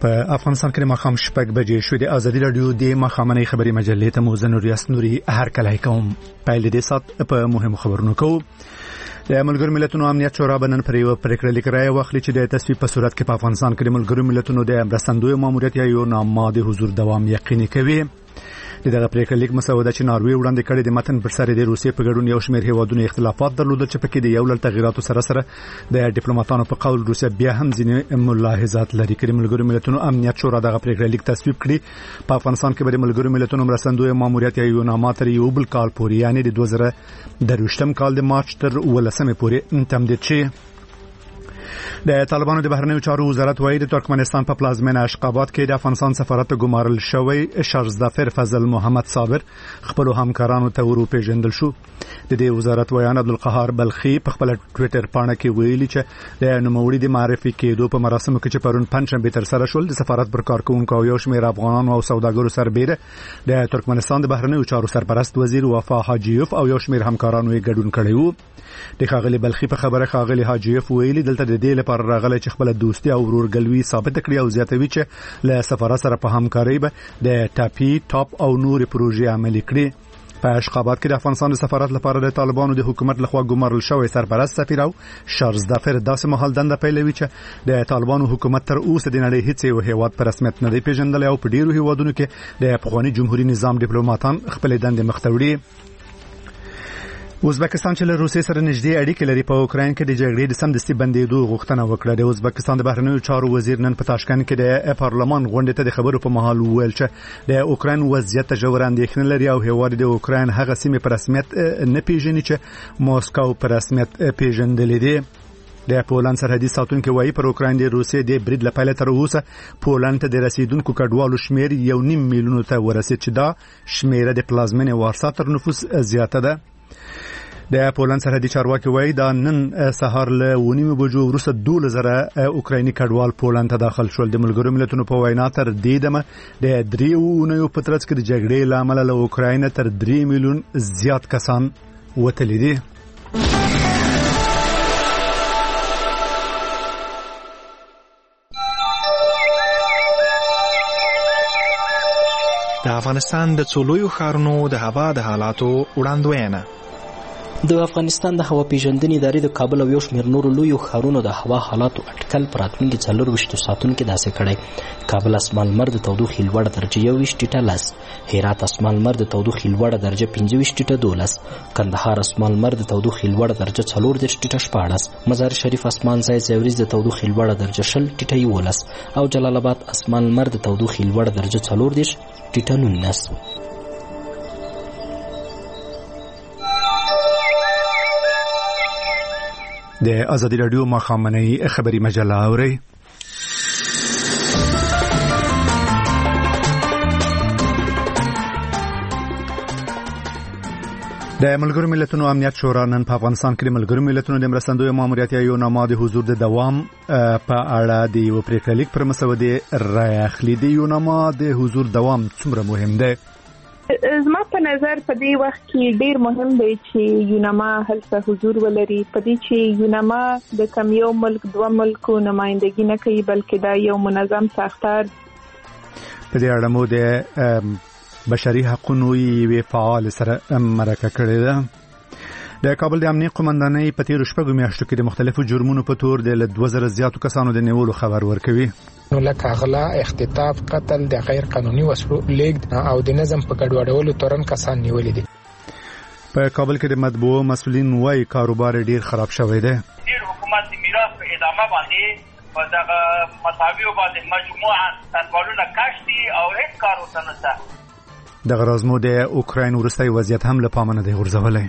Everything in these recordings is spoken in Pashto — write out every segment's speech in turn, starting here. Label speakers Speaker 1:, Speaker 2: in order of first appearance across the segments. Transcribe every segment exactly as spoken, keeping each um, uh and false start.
Speaker 1: په افغانستان کې مخام شپږ بجې شوې د ازادي رادیو د مخامنۍ خبري مجلې ته مو زنور یاسنوري هر کله کوم پایل دې سات په مهمو خبرونو کو د ملګرو ملتونو امنیت شورا بنن پر یو پریکړه لیکرای واخلي چې د تصویب په صورت کې په افغانستان کې ملګرو ملتونو د مرستندوی ماموریت یا یو نامه حضور دوام یقیني کوي. دغه پریکړه لیک مسوده چې ناروی وړاندې کړې د متن پر سر د روسیې په ګډون یو شمېر هیوادونو اختلافات درلودل چې پکې د یو لړ تغیراتو سره سره د ډیپلوماټانو په قول روسیه بیا هم ځینې ملاحظات لري. کړي ملګرو ملتونو امنیت شورا دغه پریکړه لیک تصویب کړي. په افغانستان کې به ملګرو ملتونو مرستندوی ماموریت یا یو نامه تر یو بل کال پورې یعنی د دوه زره درویشتم کال د مارچ تر ولسمې پورې تمدید شي. د طالبانو د بهرنیو چارو وزارت وايي د ترکمنستان په پلازمینه اشقابات کې د افغانستان سفارت ګمارل شوی شارزدافر فضل محمد صابر خپل همکارانو ته ورو پیژندل شو. د دې وزارت ویان عبدالقهار بلخي په خپل ټوئیټر پاڼه کې ویلي چې د نوموړي د معرفي کېدو په مراسمو کې چې پرون پنځشنبه تر سره شول د سفارت پر کارکونکو او یو شمېر افغانانو او سوداګرو سربېره د ترکمنستان د بهرنیو چارو سرپرست وزیر وفا حاجیوف او یو شمېر همکارانو یې ګډون کړی وو. د خاغلی بلخي په خبره خاغلی حاجیوف ویلي دلته د دې لپاره راغلی چې خپل دوستي او ورورګلوي ثابت کړي او زیاتوي چې له سفارت سره په همکارۍ به د ټاپي ټاپ او نور پروژې عملي کړي. په اشقابات کې د افغانستان د سفارت لپاره د طالبانو د حکومت لخوا ګمارل شوی سرپرست سفیر او شارزدافر داسې مهال دنده پیلوي چې د طالبانو حکومت تر اوسه د نړۍ هیڅ یو هیواد په رسمیت نه دی پیژندلی او په ډیرو هیوادونو کې د افغاني جمهوریت نظام ډیپلوماټان خپل دندې مخته وړي. ازبکستان چې له روسیې سره نږدې اړیکې لري په اوکراین کې د جګړې د سمدستي بندېدو غوښتنه وکړه. د ازبکستان د بهرنیو چارو وزیر نن په تاشکند کې د پارلمان غونډې ته د خبرو په مهال وویل چې د اوکراین وضعیت ته ژوره اندېښنه لري او هیواد د اوکراین هغه سیمې په رسمیت نه پیژني چې موسکو په رسمیت پیژندلې دي. د پولند سرحدي ساتونکو وايي پر اوکراین د روسیې د برید لپاره تر اوسه پولند ته د رسیدونکو کډوالو شمیر یو نیم میلیون ته ورسید چې دا شمیره د پلازمینې وارسا تر نفوس زیاته ده. د پولند سرحدي چارواکي وايي دا نن سهار له ونیمو بجو وروسته دوله زره اوکرایني کډوال پولند ته داخل شول. د ملګرو ملتونو په وینا تر دې دمه د دریو اونیو په ترڅ کې د جګړې له امله له اوکراین تر درې میلیون زیات کسان وتلي دي.
Speaker 2: د افغانستان د څلورو ښارونو د هوا د حالاتو وړاندوینه.
Speaker 3: د افغانستان د هوا پیژندنې ادارې د کابل او یو شمېر نورو لویو ښارونو د هوا حالاتو اټکل په راتلونکي څلرویشتو ساعتونو کې داسې کړی. کابل اسمان لمر د تودوخې لوړه درجه یو ویشت ټیټه لس، هرات اسمان لمر د تودوخې لوړه درجه پنځه ویشت ټیټه دولس، کندهار اسمان لمر د تودوخې لوړه درجه څلور دېرش ټیټه شپاړس، مزار شریف اسمان ځای ځای وریځ د تودوخې لوړه درجه شل ټیټه یولس او جلال آباد اسمان لمر د تودوخې لوړه درجه څلور دېرش ټیټه نولس.
Speaker 1: د ازادي رادیو مخامنۍ خبري مجله اوري. د ملګرو ملتونو امنیت شورا نن په افغانستان کې د ملګرو ملتونو د مرستندوی ماموریت یا یو نامه د حضور د دوام په اړه د یو پریکړه لیک پر مسودې رای اخلي. د یو نامه د حضور دوام څومره مهم دی؟
Speaker 4: زما په نظر په دې وخت کې ډیر مهم دی چې یوناما هلته حضور ولري. په دې چې یوناما د کم یو ملک دوه ملکو نمائندګي نه کوي بلکې دا یو منظم ساختار.
Speaker 1: په دې اړه مو د بشري حقوقو یوې فعال سره مرکه کړې ده. د کابل د امنیت قومندانۍ په تیرو شپږو میاشتو کې د مختلفو جرمونو په تور د دوه زره زیاتو کسانو د نیولو خبر ورکوي.
Speaker 5: نو لکه غلا، اختطاف، قتل، د غیر قانوني وسلو لیږد او د نظم په ګډوډولو تورن کسان نیولي دي.
Speaker 1: په کابل کې د مطبوع مسؤلین وايي کاروبار ډیر خراب شوی دی.
Speaker 6: ډیر حکومت د میراث په ادامه باندې په دغه مصاویو باندې مجموعه تنوالونه کاشتي او هیڅ کار ورته نشته.
Speaker 1: دغه راز مو د اوکراین وروستی وضعیت هم له پامه نه دی غورځولی.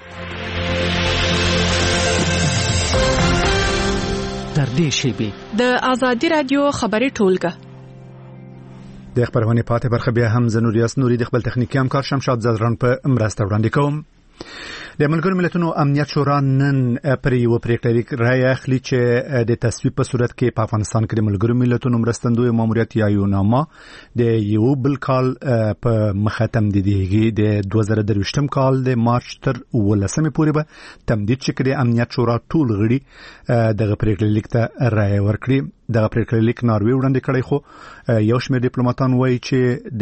Speaker 7: در دې شیبې
Speaker 8: د ازادي رادیو خبري ټولګه
Speaker 1: د خبرونه پاتې برخه بیا هم زنور یاسنوري د خپل تخنیکی همکار شمشاد زدران په مرسته وړاندې کوم. د ملګرو ملتونو امنیت شورا نن پر یو پریکړه لیک رای اخلي چې د تصویب په صورت کې په افغانستان کې د ملګرو ملتونو مرستندوی ماموریت یا یو نامه د یو بل کال په مخه تمدیدېږي. د دوه زره درویشتم کال د مارچ تر ولسمې پورې به تمدید شي. د امنیت شورا ټول غړي دغه پریکړه لیک ته رای ورکړي. د پریکړه لیک ناروې وړاندې کړی، خو یو شمېر ډیپلوماټان وایي چې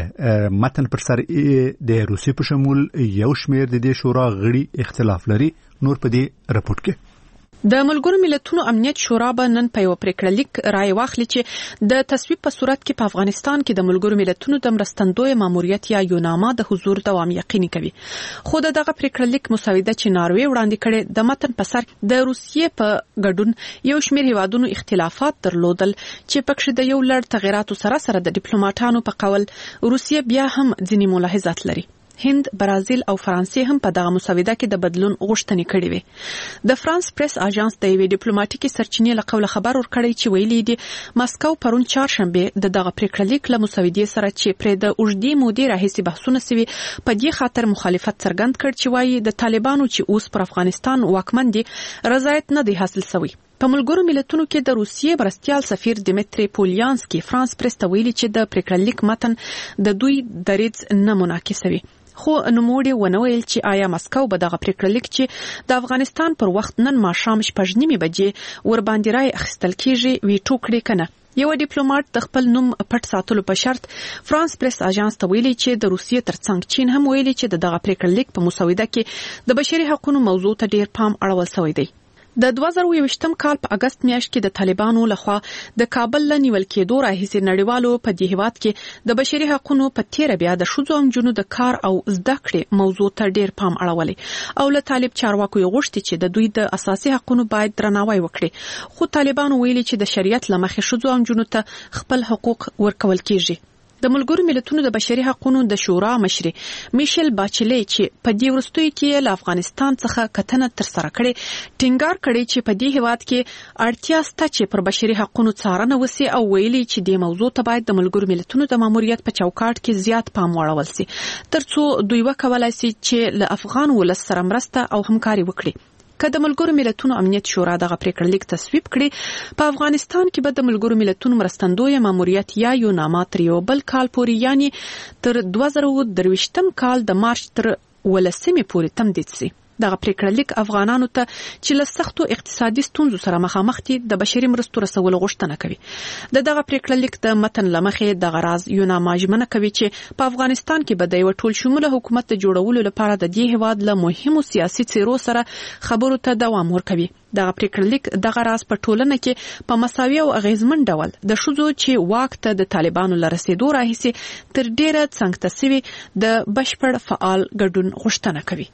Speaker 1: د متن پر سر د روسیې په شمول یو شمېر د دې شورا غړي اختلاف لري. نور په دې راپورټ کې
Speaker 8: د ملګرو ملتونو امنیت شورا به نن په یو پریکړه لیک رائے واخلي چې د تصویب په صورت کې په افغانستان کې د ملګرو ملتونو د مرستندوی ماموریت یا یوناما د حضور دوام یقیني کوي. خو دغه پریکړه لیک مسوده چې ناروې وړاندې کړي د متن په سر د روسیې په ګډون یو شمېر هیوادونو اختلافات درلودل چې پکې د یو لړ تغیراتو سره سره د ډیپلوماټانو په قول روسیې بیا هم ځینې ملاحظات لري. هند، برازیل او فرانسې هم په دغه مسوده کې د بدلون غوښتنې کړې وې. د فرانس پریس اژانس د یوې ډیپلوماټیکي سرچینې له قوله خبر ورکړی چې ویلي دي ماسکو پرون چهارشنبه د دغه پریکړه لیک له مسودې سره چې پرې د اوږدې مودې راهیسې بحثونه سوي په دې خاطر مخالفت څرګند کړ چې وایي د طالبانو چې اوس پر افغانستان واکمن دي رضایت نه دی حاصل شوی. په ملګرو ملتونو کې د روسیې مرستیال سفیر دیمتری پولیانسکی فرانس پریس ته ویلي چې د پریکړه لیک متن د دوی دریځ نه منعکسوي. خو نوموړي ونه ویل چې آیا مسکو به دغه پریکړه لیک چې د افغانستان پر وخت نن ماښام شپږ نیمې بجې ور باندې رای اخیستل کیږي ویټو کړي کنه. یو ډیپلوماټ د خپل نوم پټ ساتلو په شرط فرانس پریس اژانس ته ویلي چې د روسیې ترڅنګ چین هم ویلي چې دغه پریکړه لیک په مسوده کې د بشري حقوقو موضوع ته ډیر پام اړول شوی دی. د دوه زره یوویشتم کال په اگست میاشت کې د طالبانو لخوا د کابل له نیول کېدو راهیسې نړیوالو په دې هیواد کې د بشري حقوقو په تیر بیا د ښځو او نجونو د کار او زده کړې موضوع ته ډیر پام اړولی او له طالب چارواکو یې غوښتي چې د دوی د اساسي حقوقو باید درناوی وکړي. خو طالبانو ویلي چې د شریعت له مخې ښځو او نجونو ته خپل حقوق ورکول کیږي. د ملګرو ملتونو د بشري حقوقو د شورا مشر میشل باچلی چې په دې وروستیو کې له افغانستان څخه کتنه تر سره کړې ټینګار کړي چې په دې هیواد کې اړتیا شته چې پر بشري حقوقو څارنه وشي او ویلي چې د موضوع ته باید د ملګرو ملتونو د ماموریت په چوکاټ کې زیات پام واړول شي ترڅو دوی وکولای شي چې له افغان ولس سره مرسته او همکاري وکړي. که د ملګرو ملتونو امنیت شورا دغه پریکړه لیک تصویب کړي په افغانستان کې به د ملګرو ملتونو مرستندوی ماموریت یا یوناما تر یو بل کال پورې یعنی تر دوه زره درویشتم کال د مارچ تر ولسمې پورې تمدید شي. دغه پریکړه لیک افغانانو ته چې له سختو اقتصادي ستونزو سره مخامخ دي د بشري مرستو رسولو غوښتنه کوي. د دغه پریکړه لیک د متن لمخې د غراز یوناما ژمنه کوي چې په افغانستان کې به د یو ټول شموله حکومت د جوړولو لپاره د دې هیواد له مهمو سیاسي څیرو سره خبرو ته دوام ورکوي. دغه پریکړه لیک دغه راز په ټولنه کې په مساوي او اغیزمن ډول د ښځو چې واک ته د طالبانو له رسیدو راهیسې تر ډیره څنګ ته سوي د بشپړ فعال ګډون غوښتنه کوي.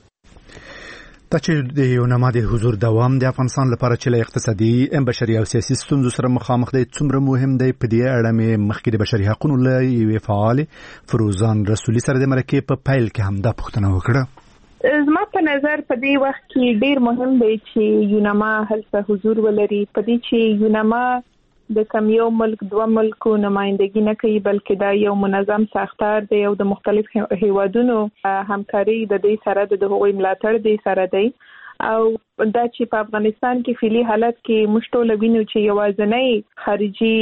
Speaker 1: دا چې د یوناما د حضور دوام د افغانستان لپاره چې له اقتصادي، بشري او سیاسي ستونزو سره مخامخ دی څومره مهم دی، په دې اړه مې مخکې د بشري حقوقو له یوې فعال فروزان رسولي سره د مرکې په پیل کې هم دا پوښتنه وکړه.
Speaker 4: زما په نظر په دې وخت کې ډیر مهم دی چې یوناما هلته حضور ولري. په دې چې یوناما د کم یو ملک دوه ملکو نمائندګي نه کوي بلکې دا یو منظم ساختار دی او د مختلف هیوادونو همکاري د دې سره د هغوی ملاتړ دی سره دی او دا چې په افغانستان کې فعلی حالت کې مشتول وینو چې یوازنۍ خارجي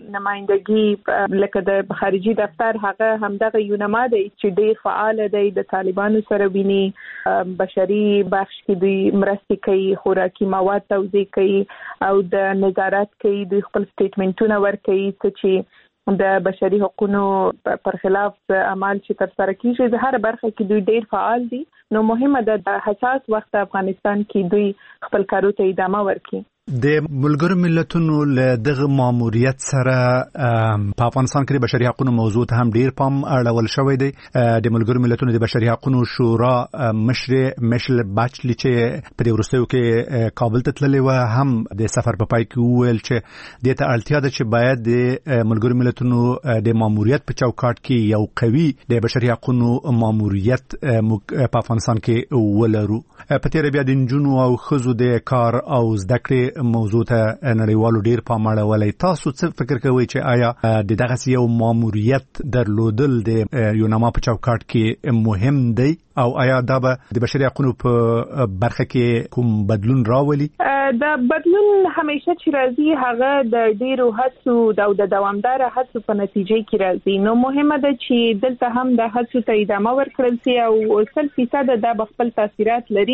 Speaker 4: نمائندګي لکه د خارجي دفتر هغه همدغه یوناما دی چې ډیر فعال دی د طالبانو سره ویني بشري بخش کې دوی مرستې کوي، خوراکي مواد توزیع کوي او د نظارت کوي، دوی خپل سټیټمنټونه ورکوي چې د بشري حقوقو پر خلاف عمل چې تر سره کیږي. د هر برخه کې دوی ډیر فعال دي نو مهمه ده د حساس وخت افغانستان کې دوی خپل کارو ته ادامه ورکړي.
Speaker 1: د ملګرو ملتونو له دغه ماموریت سره په افغانستان کې د بشري حقوقو موضوع ته هم ډیر پام اړول شوی دی. د ملګرو ملتونو د بشري حقوقو شورا مشر میشل باچلی چې په دې وروستیو کې کابل ته تللی و هم د سفر په پای کې وویل چې د ته اړتیا ده چې باید د ملګرو ملتونو د ماموریت په چوکاټ کې یو قوي د بشري حقوقو ماموریت په افغانستان کې ولرو. په تیر بیا د نجونو او ښځو د کار او زده کړې موضوع ته نړیوالو ډیر پام اړولی. تاسو څه فکر کوئ چې آیا د دغه یو ماموریت درلودل د یوناما په چوکاټ کې مهم دی او آیا دا به د بشري حقوقو په برخه کې کوم بدلون راولي؟
Speaker 4: دا بدلون همیشه چې راځي هغه د ډیرو هڅو او د دوامدار هڅو په نتیجه کې راځي. نو مهمه ده چې دلته هم د هڅو ته ادامه ورکړل شي او سل فیصد دا خپل تاثیرات لري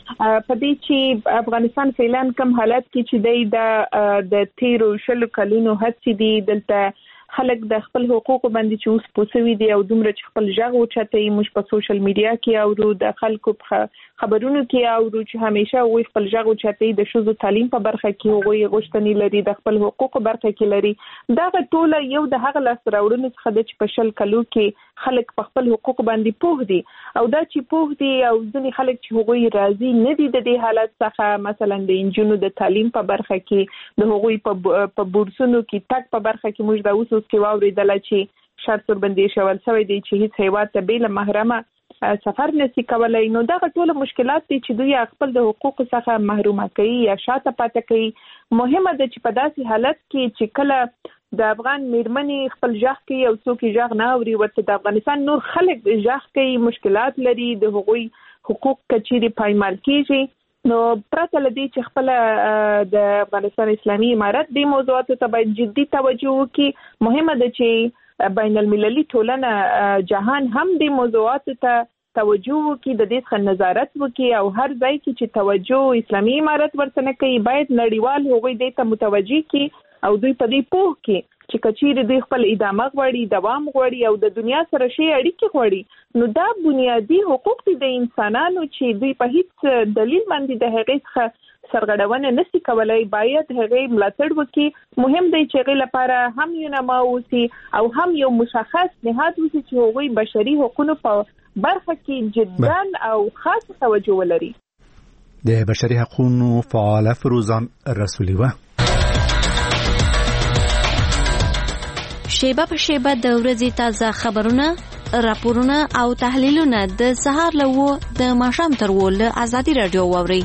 Speaker 4: په دې چې افغانستان فعلا کوم حالت کې چې د تیرو شلو کلونو هڅې دي دلته خلک د خپل حقوقو باندې چې اوس پوسوي دي او دومره چې خپل ژغ اوچتي موږ په سوشل میډیا کې او د خلکو په خبرونو کې او چې همیشه وي خپل ژغ اوچتي د شوزو تعلیم په برخه کې وي غوښتنې لري د خپل حقوقو برخه کې لري دا ټول یو د هغه لاس راوړنې څخه د چې په شل کلو کې خلک په خپل حقوقو باندې پوه دي او دا چې پوه دي او ځینې خلک چې هغوی راضي نه دي د دې حالت څخه مثلا د انجونو د تعلیم په برخه کې د هغوی په بورسونو کې تک په برخه کې موږ دا اوس کې واوریدل چې شرط بندي شول شوی دی چې هیڅ هیواد ته بیل محرمه سفر نشي کولای نو دا ټول مشکلات دي چې دوی خپل د حقوقو څخه محرومه کوي یا شاته پاتې کوي مهمه ده چې په داسې حالت کې چې کله د افغان میرمنې خپل ژغ کوي او څوک ژغ نه اوري ورته د افغانستان نور خلک ژغ کوي مشکلات لري د هغوی حقوق کچيري پایمال کیږي نو پرته لدی چې خپل د افغانستان اسلامي امارت د موضوعاتو ته باید جدي توجه وکړي مهمه ده چې بین المللي ټولنه جهان هم د موضوعاتو ته توجه وکړي د دې څخه نظارت وکړي او هر ځای کې چې توجه اسلامي امارت ورته نه کوي باید نړیوال هغوی دې ته متوجي کړي او دوی په دې پوه کړي چې کچېره دوی خپل ادامه غواړي دوام غواړي او د دنیا سره شی اړیکې غواړي نو دا بنیادی حقوق دي د انسانانو چې دوی په هیڅ دلیل باندې د هغې څخه سرغړونه نشي کولای باید هغې ملاتړ وکړي مهم دی چې هغې لپاره هم یونما اوسي او هم یو مشخص نهاد اوسي چې هغوی بشري حقوقو په برخه کې جدا او خاص توجه ولري
Speaker 1: د بشري حقوقو فعال فروزان رسولي و
Speaker 9: شیبه په شیبه د ورځې تازه خبرونه، راپورونه او تحلیلونه د سهار له و د ماښام تر و له ازادي رادیو واورئ.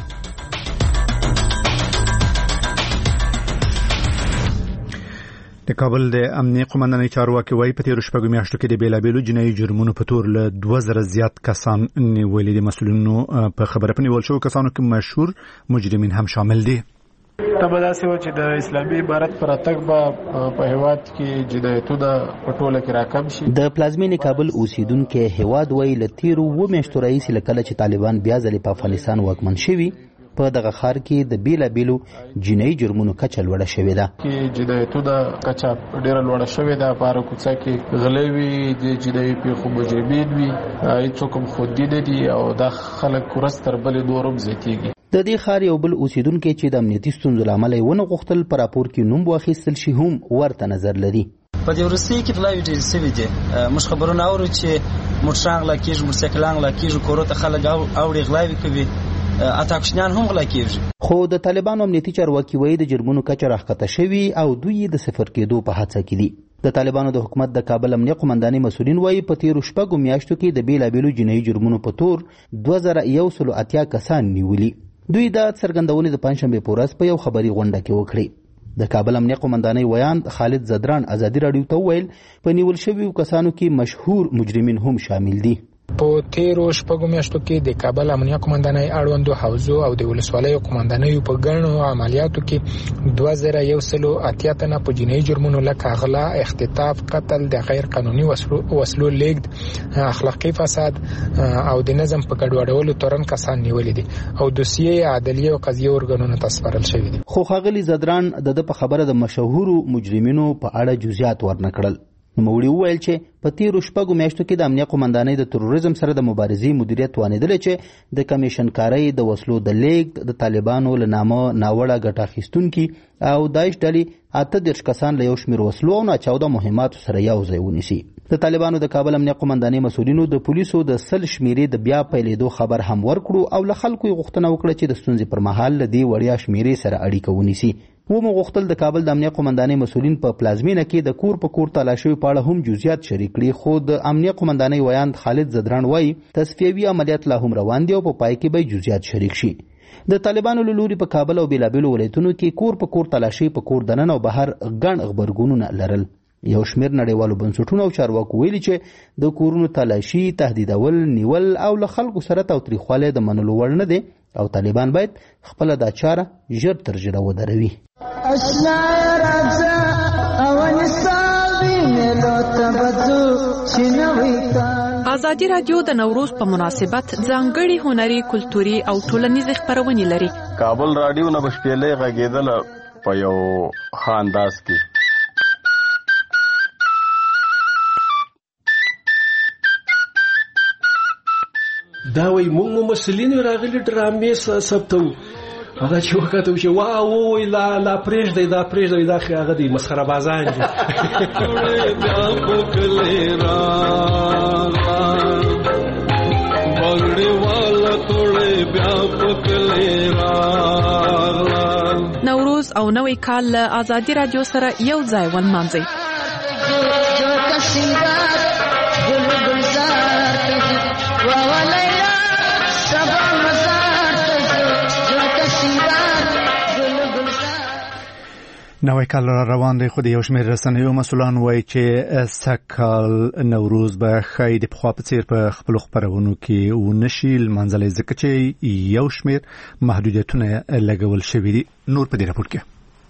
Speaker 1: د کابل د امنیه قومندانۍ چارواکي وايي په تیرو شپږو میاشتو کې د بیلابیلو جنایي جرمونو په تور له دوه زره زیات کسان نیولي دي. مسؤلینو په خبره په نیول شوو کسانو کې مشهور مجرمین هم شامل دي.
Speaker 5: تبداسي و چې د اسلامي عبارت پر اتک به په هیواد کې جنایتونه په ټوله کې راکم شي.
Speaker 10: د پلازمینې کابل اوسیدونکو هیواد وی له تیرو و میاشتو راهیسې لکه چې طالبان بیا ځلې په افغانستان واکمن شوي په دغه ښار کې د بیلابیلو جنایي جرمونو کچه لوړه شوې ده.
Speaker 5: کې جنایتونه کچه ډېره لوړه شوې ده. په هره کوڅه کې غلې وي د جنایي پیښو مجرمین وي هېڅوک هم خوندي نه دي او دا خلک ورځ تر بلې نور هم زیاتېږي.
Speaker 10: د دې ښار یو بل اوسیدونکی چې د امنیتي ستونزو له امله یې ونه غوښتل په راپور کې نوم واخیستل شي هم ورته نظر لري.
Speaker 11: په دې وروستیو کې غلاوې ډېرې سوي دي. موږ خبرونه اورو چې موټران غلا کېږي موټرسایکلان غلا کېږي کورو ته خلک اوړي غلاوې کوي اتاکشنیان هم غلا کېږي.
Speaker 10: خو د طالبانو امنیتي چارواکي وایي د جرمونو کچه راښکته شوي او دوی د صفر کېدو په هڅه کې دي. د طالبانو د حکومت د کابل امنیه قومندانۍ مسؤلین وایي په تیرو شپږو میاشتو کې د بیلابیلو جنایي جرمونو په تور دوه زره یو سلو اتیا کسان نیولي. دوی د څرګندونې د پنځشنبې په ورځ په یو خبري غونډه کې وکړې. د کابل امنیه قومندانۍ ویاند خالد زدران ازادي راډیو ته وویل په نیول شویو کسانو کې مشهور مجرمین هم شامل دي.
Speaker 5: په تیرو شپږو میاشتو کې د کابل امنیه قومندانۍ اړوندو حوزو او د ولسوالیو قومندانیو په ګڼو عملیاتو کې دوه زره یو سلو اتیا تنه په جنایي جرمونو لکه غلا، اختطاف، قتل، د غیر قانوني وسلو لیږد، اخلاقي فساد او د نظم په ګډوډولو تورن کسان نیولي دي او دوسیې عدلیه او قضیه ارګانونو ته سپارل شوي دي.
Speaker 10: خو ښاغلي زدران د په خبره د مشهورو مجرمینو په اړه جزئیات ورنکړل. نوموړي وویل چې په تیرو شپږو میاشتو کې د امنیه قومندانۍ د تروریزم سره د مبارزې مدیریت توانېدلی چې د کمیشن کارۍ د وسلو د لیږد د طالبانو له نامه ناوړه ګټه اخیستونکي او داعش ډلې اته دېرش کسان له یو شمېر وسلو او ناچاوده مهماتو سره یو ځای ونیسي. د طالبانو د کابل امنیه قومندانۍ مسؤلینو د پولیسو د سل شمېرې د بیا پیلېدو خبر هم ورکړو او له خلکو یې غوښتنه وکړه چې د ستونزې پر مهال له دې وړیا شمېرې سره اړیکه ونیسي. ومو غوښتل د کابل د امنیه قومندانۍ مسؤلین په پلازمینه کې د کور په کور تلاشیو په اړه هم جزئیات شریک کړي. خو د امنیه قومندانۍ ویاند خالد زدران وایي تصفیوي عملیات لا هم روان دي او په پای کې به جزئیات شریک شي. د طالبانو له لوري په کابل او بیلابیلو ولایتونو کې کور په کور تلاشي په کور دننه او بهر ګڼ غبرګونونه لرل. یو شمېر نړیوالو بنسټونو او چارواکو ویلي چې د کورونو تلاشي، تهدیدول، نیول او له خلکو سره تاوتریخوالی د منلو وړ نه دی او طالبان باید خپله دا چاره ژر تر ژره ودروي.
Speaker 8: ازادي رادیو د نوروز په مناسبت ځانګړي هنري کلتوري او ټولنیز خبرونه لري.
Speaker 12: کابل رادیو نه بشپېلې غږیدل په یو خانداس کې.
Speaker 13: دا وای موږ مسلین راغلي ډرامې ثبتو هغه چې وکړو چې واو وای لا لا پرېږ دی دا پرېږ دی دا هغه دی مسخره بازان دي.
Speaker 8: نوروز او نوی کال له ازادي رادیو سره یو ځای ونمانځي.
Speaker 1: نوی کال را روان دی خو د یو شمېر رسنیو مسؤلان وایي چې سږکال نوروز به ښایي د پخوا په څېر په خپلو خپرونو کې ونه شي لمانځلی ځکه چې یو شمېر محدودیتونه لګول شوي دي. نور په دې راپور کې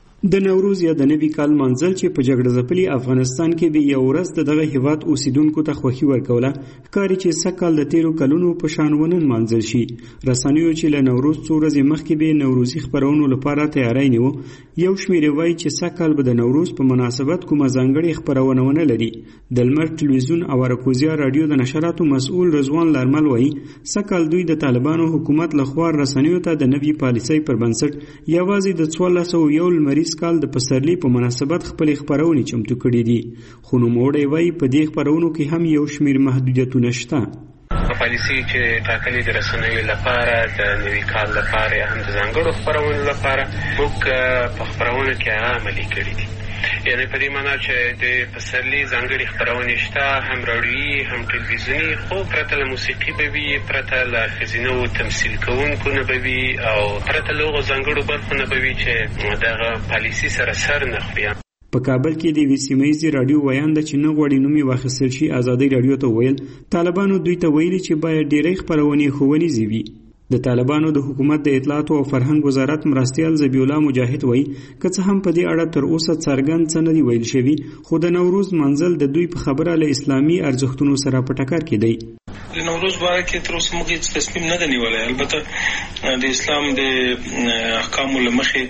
Speaker 14: د نوروز یا د نوي کال منځل چې په جګړه ځپلي افغانستان کې د یو ورځ د دغه هیواد اوسیدونکو ته خوښي ورکوله ښکاري چې سږکال د تیرو کلونو په شان ونه نمانځل شي. رسنیو چې له نوروز څو ورځې مخکې به نوروزي خپرونو لپاره تیاری نیو یو شمېر وایي چې سږکال به د نوروز په مناسبت کومه ځانګړې خپرونه ونه لري. د لمر ټلویزیون او اراکوزیا رادیو د نشراتو مسؤل رضوان لارمل وایي سږکال دوی د طالبانو حکومت لخوا رسنیو ته د نوي پالیسۍ پر بنسټ یوازې د څوارلس سوه یو لمریز کال د پسرلي په مناسبت خپل خبرونه چمتو کړي دي. خو نوموړی وایي په دې خبرونو کې هم یو شمېر محدودیتونه شته.
Speaker 15: پالیسي چې ټاکلې د رسنیو لپاره د نوي کال لپاره هم د ځانګړو خبرونو لپاره موږ په خبرونو کې عملي کړي دي. یعنی په دې معنی چې د پسرلي ځانګړي خبرونه شته هم راډیویي هم ټلویزیوني خو پرته له موسیقي به وي پرته له ښځینو تمثیل کوونکو نه به وي او پرته له هغو ځانګړو برخو نه به وي چې دغه پالیسي سره سر نه خوري.
Speaker 14: په کابل کې د یوې سیمه ییزې راډیو ویان ده چې نه غواړي نوم یې واخیستل شي ازادۍ راډیو ته وویل طالبانو دوی ته ویلي چې باید ډېری خپرونې ښوونیزې وي. د طالبانو د حکومت د اطلاعاتو او فرهنګ وزارت مرستیال ذبیح الله مجاهد وایي که څه هم په دې اړه تر اوسه څرګند څه نه دي ویل شوي خو د نوروز منځل د دوی په خبره له اسلامي ارزښتونو سره په ټکر کې دی.
Speaker 16: د نوروز باره کې تر اوسه موږ هیڅ تصمیم نه دی نیولی. البته د اسلام د احکامو له مخې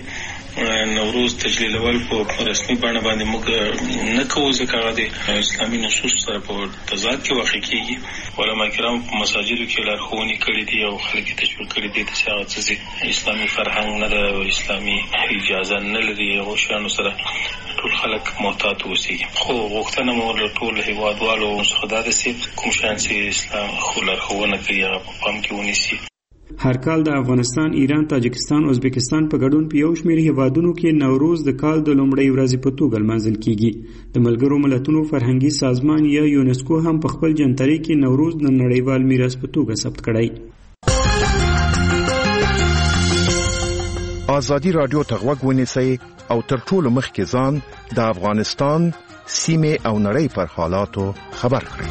Speaker 16: نوروز تجلیلول په رسمي بڼه باندې موږ نه کوو ځکه هغه د اسلامي نصوص سره په تضاد کې واقع کېږي. علما کرام په مساجدو کې لارښوونې کړي دي او خلک یې تشویق کړي دي چې هغه څه اسلامي فرهنګ نه ده او اسلامي اجازه نه لري هغو شیانو سره ټول خلک محتاط اوسېږي. خو غوښتنه مو له ټول هېوادوالو څخه دا ده چې کوم شیان چې اسلام خو لارښوونه کوي هغه په پام کې ونیسي.
Speaker 14: هر کال د افغانستان، ایران، تاجکستان، ازبکستان په ګډون په یو شمېر هیوادونو کې نوروز د کال د لومړۍ ورځې په توګه لمانځل کیږي. د ملګرو ملتونو فرهنګي سازمان یا یونسکو هم په خپل جنتري کې نوروز د نړیوال میراث په توګه ثبت کړی.
Speaker 17: ازادي رادیو ته غوږ ونیسئ او تر ټولو مخکې ځان د افغانستان سیمې او نړۍ پر حالاتو خبر کړئ.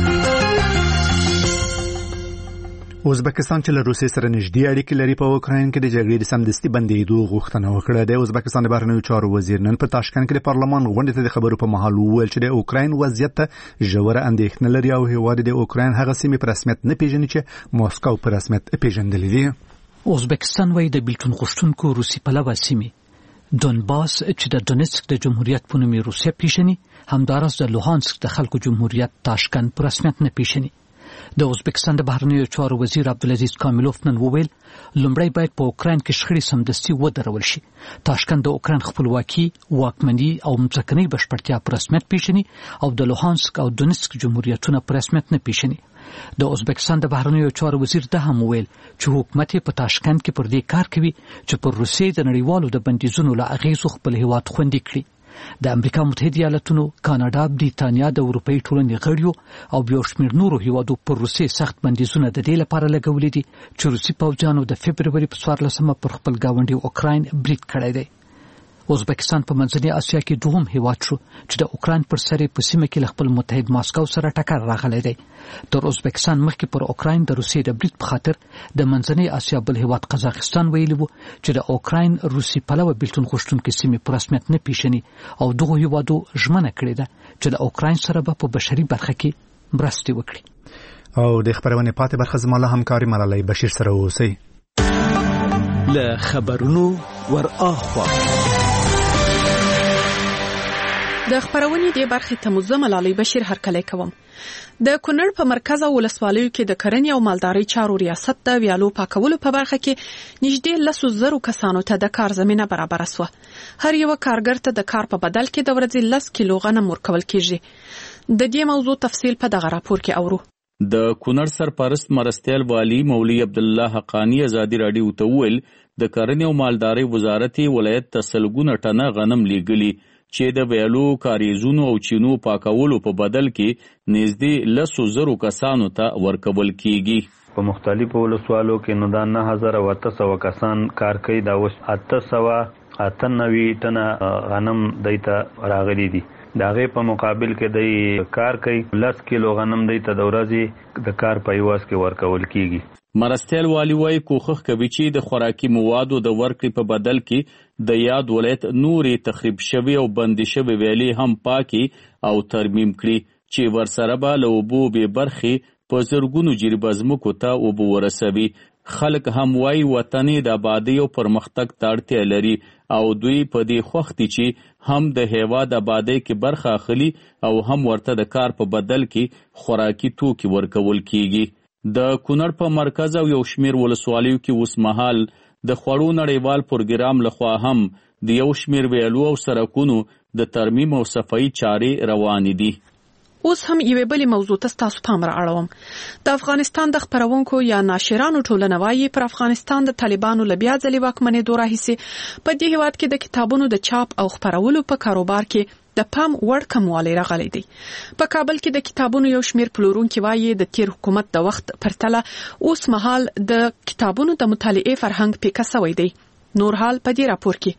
Speaker 1: ازبکستان چې له روسیې سره نږدې اړیکې لري په اوکراین کې د جګړې د سمدستي بندېدو غوښتنه وکړه. د ازبکستان د بهرنیو چارو وزیر نن په تاشکند کې د پارلمان غونډې ته د خبرو په مهال وویل چې د اوکراین وضعیت ته ژوره اندېښنه لري او هیواد د اوکراین هغه سیمې په رسمیت نه پیژني چې موسکو په رسمیت پیژندلې دي.
Speaker 7: ازبکستان وايي د بیلتون غوښتونکو روسي پلوه سیمې دونباس چې د دونیتسک د جمهوریت په نوم روسیه پیژني همداراز د لوهانسک د خلکو جمهوریت تاشکند په رسمیت نه پیژني. د ازبکستان د بهرنیو چارو وزیر عبدالعزیز کاملوف نن وویل لومړی باید په اوکراین کې شخړې سمدستي ودرول شي. تاشکند د اوکراین خپلواکي، واکمني او مځکنۍ بشپړتیا په رسمیت پیژني او د لوهانسک او دونیتسک جمهوریتونه په رسمیت نه پیژني. د ازبکستان د بهرنیو چارو وزیر ده هم وویل چې حکومت په تاشکند کې پر دې کار کوي چې پر روسیې د نړیوالو د بندیزونو له اغیزو خپل هیواد خوندي کړي. د امریکا متحده ایالاتونو، کاناډا، بریتانیا، د اروپאי ټولنې غړیو او بیا شمېر نورو هیوادو پر روسیې سخت بندیزونه د دې لپاره لګولي دي چې روسي پوځیانو د فبروري په څوارلسمه پر خپل ګاونډي اوکراین برید کړی دی. ازبکستان په منځنۍ اسیا کې دوهم هیواد شو چې د اوکراین پر سر په سیمه کې خپل متحد ماسکو سره ټکر راغلی دی. تر ازبکستان مخکې پر اوکراین د روسیې د برید په خاطر د منځنۍ اسیا بل هیواد قزاقستان ویلي وو چې د اوکراین روسي پلوه بیلتون غوښتونکي سیمې په رسمیت نه پیژني او دغه هیوادو ژمنه کړې ده چې د اوکراین سره به په بشري برخه کې مرستې وکړي.
Speaker 1: او د خبرونه پاتې برخه زموږ همکاري ملالۍ بشیر سره اوسئ.
Speaker 18: له خبرونو ور اخوا
Speaker 8: د خبرونې د برخې ته مزه ملالۍ بشیر هرکلی کوم. د کونړ په مرکز او ولسوالیو کې د کرنې او مالدارۍ چارو ریاست د ویالو پاکولو په برخه کې نږدې لسو زرو کسانو ته د کار زمینه برابره سوه. هر یو کارګر ته د کار په بدل کې د ورځې لس کیلو غنم ورکول کیږي. د دې موضوع تفصیل په دغه راپور کې اورو.
Speaker 19: د کونړ سرپرست مرستیال والی مولوی عبدالله حقانی ازادي راډیو ته وویل د کرنې او مالدارۍ وزارت ولایت ته سلګونه ټنه غنم لیږلي چې د ویالو کاریزونو او چینو پاکولو په بدل کې نږدې لسو زرو کسانو ته ورکول کیږي.
Speaker 20: په مختلفو ولسوالو کې نو دا نه هزار او اته سوه کسان کار کوي. دا اوس اته سوه اته نوي ټنه غنم دیته راغلي دي. د هغې په مقابل کې دی کار کوي. لس کیلو غنم دیته د ورځې د کار په عوض کې ورکول کیږي.
Speaker 19: مرستیال والی وايي کوښښ کوي چې د خوراکي موادو د ورکړې په بدل کې د یاد ولایت نورې تخریب شوي او بندي شوي ویلې هم پاکي او ترمیم کړي چې ورسره به له اوبو بې برخې په زرګونو جریبه ځمکو ته اوبه ورسوي. خلک هم وایي وطن د آبادۍ او پرمختګ ته اړتیا لري او دوی په دې خوښ دي چې هم د هیواد آبادۍ کې برخه اخلي او هم ورته د کار په بدل کې خوراکي توکي ورکول کیږي. د کونړ په مرکز او یو شمیر ولسوالیو کې اوس مهال د خوړو نړیوال پروګرام لخوا هم د یو شمیر ویالو او سړکونو د ترمیم او صفایي چارې روانې دي.
Speaker 8: اوس هم یوې بلې موضوع ته ستاسو پام را اړوم. د افغانستان د خپرونکو یا ناشرانو ټولنه وایي پر افغانستان د طالبانو له بیا ځلې واکمنېدو راهیسې په دې هېواد کې د کتابونو د چاپ او خپرولو په کاروبار کې د پام وړ کموالی راغلی دی. په کابل کې د کتابونو یو شمیر پلورونکي وایي د تیر حکومت د وخت پرتله اوس مهال د کتابونو د مطالعې فرهنګ پیکه سوی دی. نور حال په دې راپور کې.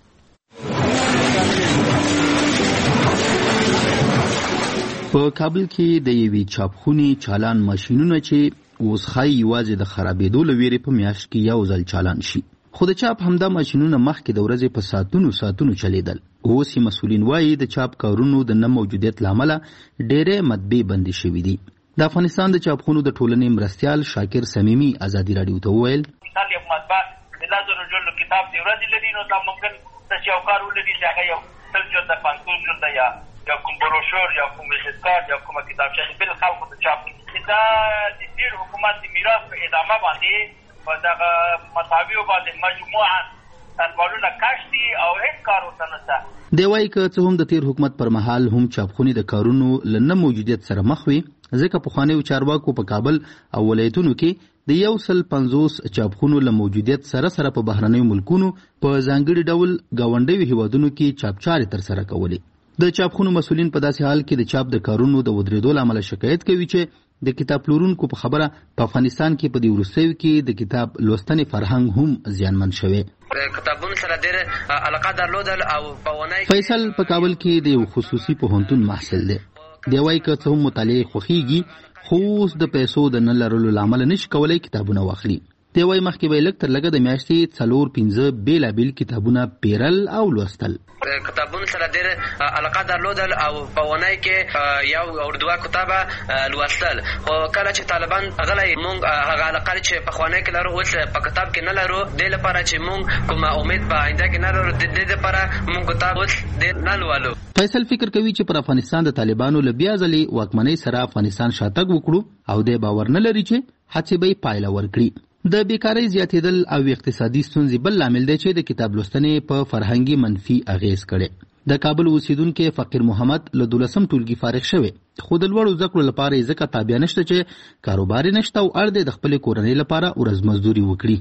Speaker 10: په کابل کې د یوې چاپخونې چالان ماشینونه چې اوس ښایي یوازې د خرابېدو له ویرې په میاشت کې یو ځل چالان شي. خو د چاپ همدا ماشینونه مخکې د ورځې په ساعتونو ساعتونو چلیدل. اوس یې مسؤلین وایي د چاپ کارونو د نه موجودیت له امله ډېرې مطبعې بندې شوي دي. د افغانستان د چاپخونو د ټولنې مرستیال شاکر صمیمي ازادي راډیو ته وویل
Speaker 6: مثال یو مطبعه د لازم جوړ کتاب دی ورځې لري نو دا ممکن چې یو کار ولري چې هغه یو سل جلده پنځوس جلده یا یا کوم بروشور یا کوم ویزیټ یا کومه کتابچه بل خلکو ته چاپ دا د تیر حکومت د میراث په ادامه باندې په دغه مطابق باندې مجموعه تنوالونه کاشتي او هیڅ کار ورته نشته.
Speaker 10: دی وایي که څه هم د تیر حکومت پر مهال هم چاپخونې د کارونو له نه موجودیت سره مخ وي ځکه پخوانیو چارواکو په کابل او ولایتونو کې د یو سل پنځوس چاپخونو له موجودیت سره سره په بهرنیو ملکونو په ځانګړي ډول ګاونډیو هیوادونو کې چاپچارې ترسره کولې. د چاپخونو مسؤلین په داسې حال کې د چاپ د کارونو د ودرېدو له امله شکایت کوي چې د کتاب پلورونکو په خبره په افغانستان کې په دې وروستیو کې د کتاب لوستنې فرهنګ هم زیانمن شوی.
Speaker 21: کتابونو سره ډېر علاقه درلودل او په ونای
Speaker 10: فیصل په کابل کې د یو خصوصي پوهنتون محصل دی. دی وایي که څه هم مطالعې خوښیږي خو اوس د پیسو د نه لرلو له امله نشي کولی کتابونه واخلي. دی وایي مخکې به یې لږ تر لږه د میاشتې څلور پنځه بېلابېل کتابونه پیرل او لوستل.
Speaker 21: کتابونو سره ډېر علاقه درلودل او په ونای کې یو او دوه کتابه لوستل. خو کله چې طالبان غلی مونږ هغه علاقه چې پخوانی کې لرو اوس په کتاب کې نه لرو. دې لپاره چې مونږ کومه امید په آینده کې نه لرو د دې لپاره مونږ کتاب اوس ډېر نه لولو.
Speaker 10: فیصل فکر کوي چې پر افغانستان د طالبانو له بیا ځلې واکمنۍ سره افغانستان شاتګ وکړو او دی باور نه لري چې هڅې به یې پایله ورکړي. د بیکارۍ زیاتېدل او اقتصادي ستونزې بل لامل دی چې د کتاب لوستنې په فرهنګي منفي اغیز کړي. د کابل اوسیدونکي فقیر محمد له دولسم ټولګي فارغ شوی خو د لوړو زده کړو لپاره یې ځکه تابع نشته چې کاروبار یې نشته او اړ دی د خپلې کورنۍ لپاره ورځ مزدوري وکړي.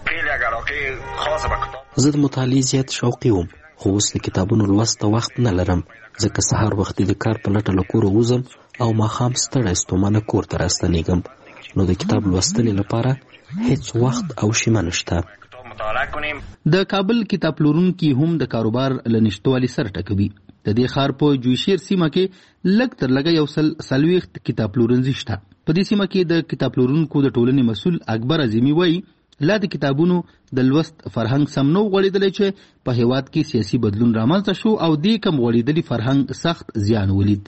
Speaker 3: زه د مطالعې زیات شوقي وم خو اوس د کتابونو لوست ته وخت نه لرم ځکه سهار وختي د کار په لټه له کوره وځم او ماښام ستړی ستومانه کور ته راستنېږم نو د کتاب لوستنې لپاره هیڅ وخت او شیمه نشته.
Speaker 10: د کابل کتاب پلورونکي هم د کاروبار له نشتوالي سره ټکوي. د دې ښار په جوشیر سیمه کې لږ تر لږه یو سل څلوېښت کتاب پلورنځي شته. په دې سیمه کې د کتاب پلورونکو د ټولنې مسؤل اکبر عظیمي وایي لا د کتابونو د لوست فرهنګ سم نو غوړېدلی چې په هیواد کې سیاسي بدلون رامنځته شو او دې کم غوړېدلي فرهنګ سخت زیان ولید.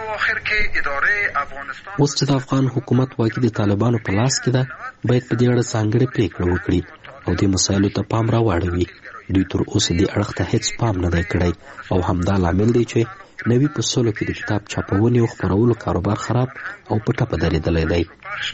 Speaker 3: اوس چې د افغان حکومت واکي د طالبانو په لاس کې ده باید په دې اړه ځانګړې پریکړه وکړي او دې مسایلو ته پام راواړوي. دوی تر اوسه دې اړخ ته هیڅ پام نه دی کړی او همدا لامل دی چې نوي په سلو کې د کتاب چاپونې او خپرولو کاروبار خراب او په ټپه درېدلی دی.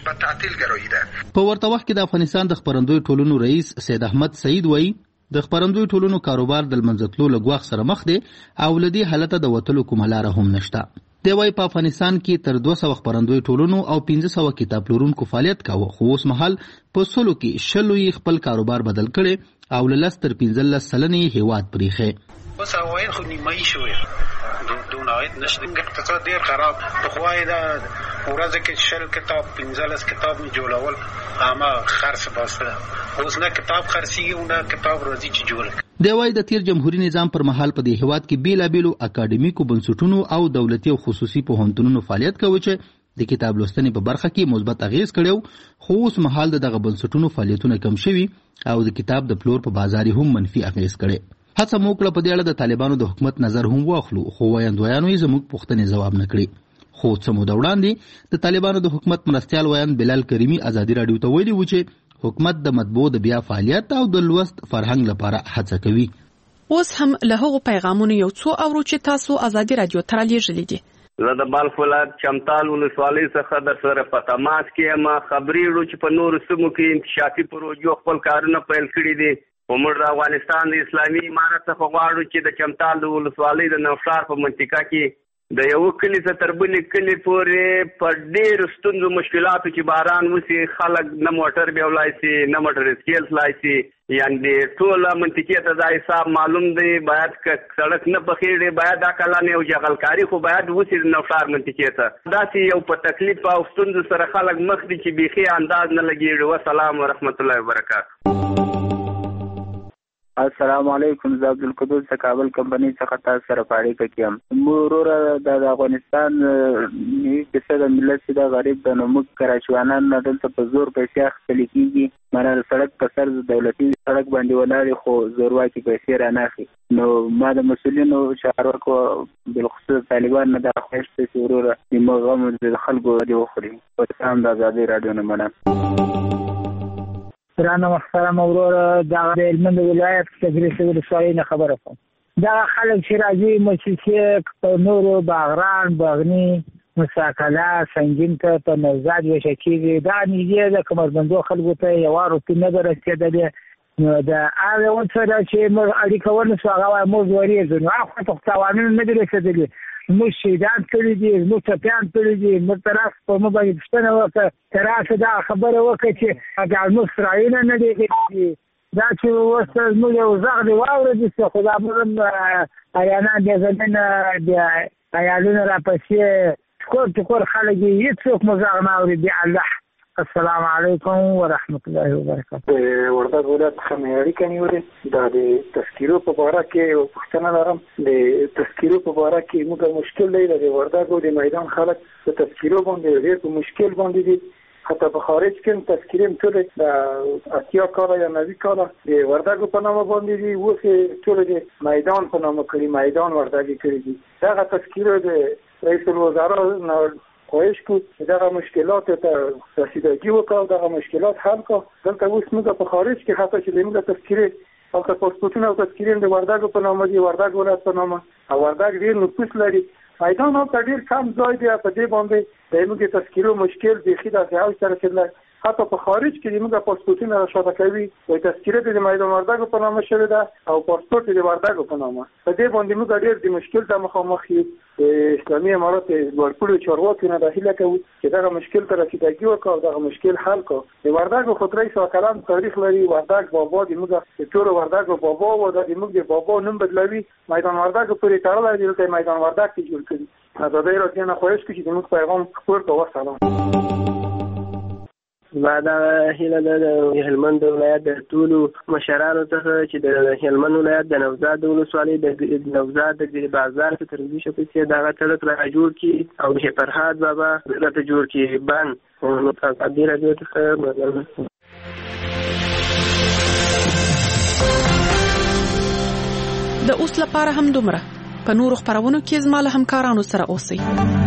Speaker 10: په ورته وخت کې د افغانستان د خپرندوی ټولنو رئیس سید احمد سعید وایي د خپرندوی ټولنو کاروبار د لمنځتلو له ګواښ سره مخ دی او له دې حالته د وتلو کومه لاره هم نشته. دی وایي په افغانستان کې تر دوه سوه خپرندوی ټولنو او پنځه سوه کتاب پلورونکو فعالیت کاوه، خو اوس مهال په سلو کې شلو یې خپل کاروبار بدل کړی او له لس تر پنځلس سلنې هیواد پریښی.
Speaker 2: اوس عواید خو نیمایي شوی، دون عواید نشته، اقتصاد ډېر خراب. پخوا یې د ورځې کې شل کتاب پنځلس کتاب مې جوړول عامه خرڅ باسته، اوس نه کتاب خرڅېږي نه کتاب راځي چې جوړ.
Speaker 10: دی وایي د تیر جمهوري نظام پر مهال په دې هیواد کې بېلابېلو اکاډمیکو بنسټونو او دولتي او خصوصي پوهنتونونو فعالیت کوي چې د کتاب لوستنې په برخه کې مثبت اغیز کړی، خو اوس مهال د دغه بنسټونو فعالیتونه کم شوي او د کتاب د پلور په بازار هم منفي اغیز کړی. هڅه مو وکړه په دې اړه د طالبانو د حکومت نظر هم واخلو، خو ویاندویانو یې زموږ پوښتنې ځواب نه کړي. خو څه موده وړاندې د طالبانو د حکومت مرستیال ویاند بلال کریمي ازادي راډیو ته ویلي و چې حکومت د مطبوعو د بیا فعالیت او د لوست فرهنګ لپاره هڅه کوي.
Speaker 8: اوس هم له هغو پیغامونو یو څو اورو چې تاسو ازادي راډیو ته رالیږلي دي.
Speaker 22: زه د بلخ ولایت چمتال ولسوالۍ څخه در سره په تماس کې یم. خبرېږو چې په نورو سیمو کې انکشافي پروژو خپل کارونه پیل کړي دي، خو موږ د افغانستان د اسلامي امارت څخه غواړو چې د چمتال د ولسوالۍ د نوښار په منطقه کې د یو کلي څخه تر بلې کلي پورې په ډېرو ستونزو مشکلاتو چې باران وسي خلک نه موټر بیولای سي نه موټر سکیل تلای سي، یعنې ټوله منطقې ته دا حساب معلوم دی. باید که سړک نه پخېږي باید دا کلان یو جغلکاري خو باید وسي د نوښار منطقې ته. داسې یو په تکلیف او ستونزو سره خلک مخ دي چې بیخي انداز نه لګېږي. والسلام ورحمت الله وبرکاته.
Speaker 23: السلام علیکم، زه عبدالقدوس د کابل کمپنۍ څخه تاسو سره په اړیکه کې یم. وروره د افغانستان نوي کیسه د ملت چې د غریب د نو موږ کراچوانان نه دلته په زور پیسې اخیستل کېږي، مانه د سړک په سر د دولتي سړک باندې ولاړې خو زورواکي پیسې راناخلي. نو ما د مسؤلینو چارواکو بالخصوص طالبان نه دا خواهش دی چې وروره زموږ غم د خلکو دې وخوري. په د ازادۍ راډیو نه مننه.
Speaker 24: ګرانه محترمه وروره، دغه د هلمند ولایت تدریس ولسوالۍ نه خبره کوم. دغه خلک چې راځي موسیقي په نورو باغران، باغني، مساکله، سنګین ته په نوزاد ویشه کېږي، دا نږدې د کمربندو خلکو ته یوه روپۍ نه ده رسېدلې. نو د هغې ول سره چې موږ اړیکه ونیسو هغه وایي موږ ورېږو، نو هغه خوا ته تاوانونه نه دي رسېدلي. موږ شهیدان کړي دي، موږ ټپیان کړي دي. موږ ته راسه په موږ باندې پوښتنه وکړه، ته راسه دا خبره وکړه چې دا موږ سرایونه نه دي کړي، دا چې اوس زموږ یو غږ دی واورېدل شي، خو دا موږ هم اریانان بې زمینه بیا عیالونه راپسې ټکور ټکور خلک دي، هېڅوک مو غږ نه اوري. بیا الله السلام علیکم ورحمت الله وبرکاته.
Speaker 25: وردګ ولایت څخه مې اړیکه نیولې، دا د تذکیرو په باره کې یو پوښتنه لرم. د تذکیرو په باره کې موږ مشکل دی، د وردګ د میدان خلک په تذکیرو باندې ډېر په مشکل باندې دي. حتی په خارج کې هم تذکیرې هم ټولې د اتیا کاله یا نوي کاله د وردګو په نامه باندې دي، اوس یې ټولې د میدان په نامه کړي، میدان وردګ کړي دي. دغه تذکیرو د رئیس الوزرا خواهش کو چې دغه مشکلات ته رسیدګي وکړو، دغه مشکلات حل کړو. دلته اوس موږ په خارج کې حتی چې موږ تذکیرې او پاسپورتونه او تذکیرې د وردګو په نامه دي، وردګ ولایت په نامه، او وردګ ډېر نفوس لري. میدان هم ته ډېر کم ځای دی، په دې باندې د موږ تذکیرو مشکل بیخي داسې اوج ته رسېدلی. حتی په خارج کې موږ پاسپورتونه راښاته کوي، وایي تذکیره د میدان وردګو په نامه شوې ده او پاسپورت د وردګو په نامه. په دې باندې موږ ډېر د مشکل ته مخامخ یو. د اسلامي امارت لوړپوړو چارواکو نه دا هیله کوو چې دغه مشکل ته رسیدګي وکړو او دغه مشکل حل کړو. د وردګو خو درې سوه کلن تاریخ لري. وردګ بابا د موږ د ټولو وردګو بابا و، دا د موږ د بابا نوم بدلوي، میدان وردګو پورې تړلی دی، دلته میدان وردګ کې جوړ کړي. ازادۍ راډیو نه خواهش کوي چې زموږ پیغام خپور کړو. وسلام.
Speaker 26: بعد هیله ده د هلمند ولایت د ټولو مشرانو څخه چې د هلمند ولایت د نوزاد ولسوالۍ د نوزاد د بازار په تربیه شپې دغه سړک را جوړ کړي او د فرهاد بابا راته جوړ کړي. بند ازادي راډیو څخه
Speaker 8: د اوس لپاره هم دومره. په نورو خبرونو کې زما له همکارانو سره اوسئ.